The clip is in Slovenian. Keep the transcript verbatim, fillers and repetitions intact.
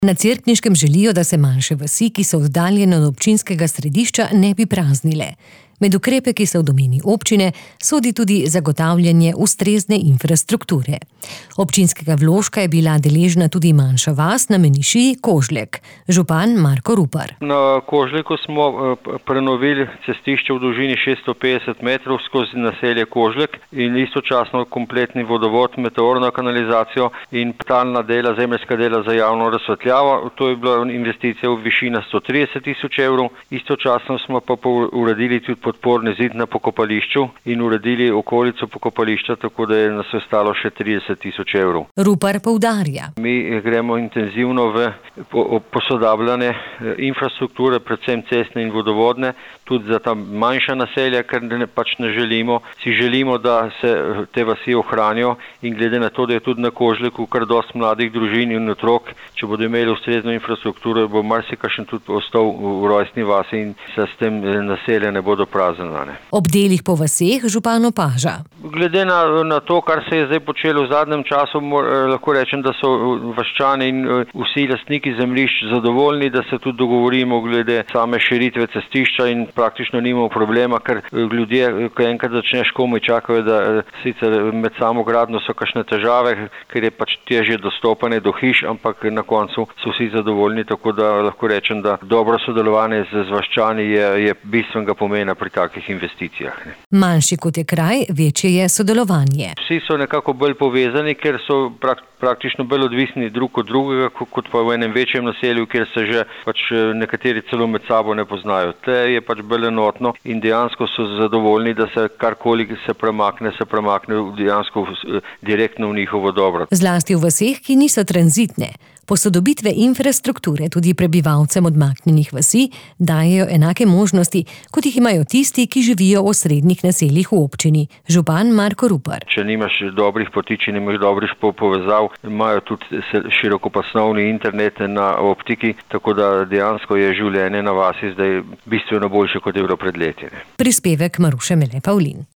Na Cerkniškem želijo, da se manjše vasi, ki so oddaljene od občinskega središča, ne bi praznile. Med ukrepe, ki so v domeni občine, sodi tudi zagotavljanje ustrezne infrastrukture. Občinskega vložka je bila deležna tudi manjša vas na Menišiji Kožlek. Župan Marko Rupar. Na Kožleku smo prenovili cestišče v dolžini šeststo petdeset metrov skozi naselje Kožlek in istočasno kompletni vodovod, meteorno kanalizacijo in talna dela, zemeljska dela za javno razsvetljavo. To je bila investicija v višini sto trideset tisoč evrov. Istočasno smo pa uredili tudi podporni zid na pokopališču in uredili okolico pokopališča, tako da je nas ostalo še trideset tisoč evrov. Rupar poudarja. Mi gremo intenzivno v posodabljanje infrastrukture, predvsem cestne in vodovodne, tudi za ta manjša naselja, ker ne, pač ne želimo. Si želimo, da se te vasi ohranijo in glede na to, da je tudi na Kožleku kar dosti mladih družin in otrok, če bodo imeli ustrezno infrastrukturo, bo marsikakšen tudi ostal v rojstni vasi in se s tem naselja ne bodo praznile. Ob delih po vaseh župan opaža. Glede na, na to, kar se je zdaj počelo v zadnjem času, mor, lahko rečem, da so vaščani in vsi lastniki zemljišč zadovoljni, da se tudi dogovorimo glede same širitve cestišča in praktično nimamo problema, ker ljudje, ko enkrat začneš komaj čakajo, da sicer med samo gradnjo so kakšne težave, ker je pač težje dostopanje do hiš, ampak na koncu so vsi zadovoljni, tako da lahko rečem, da dobro sodelovanje z, z vaščani je, je bistvenega pomena pri takih investicijah. Ne. Manjši kot je kraj, večje je sodelovanje. Vsi so nekako bolj povezani, ker so prak, praktično bolj odvisni drug od drugega, kot pa v enem večjem naselju, kjer se že pač nekateri celo med sabo ne poznajo. Te je pač bolj enotno in dejansko so zadovoljni, da se karkoli se premakne, se premakne dejansko direktno v njihovo dobro. Zlasti v vaseh, ki niso tranzitne. Posodobitve infrastrukture tudi prebivalcem odmaknjenih vasi dajejo enake možnosti, kot jih imajo tisti, ki živijo v osrednjih naseljih v občini. Župan Marko Rupar. Če nimaš dobrih poti, če nimaš dobrih povezav, imajo tudi širokopasovni internet na optiki, tako da dejansko je življenje na vasi zdaj bistveno boljše, kot je bilo pred leti. Prispevek Maruše Mele Pavlin.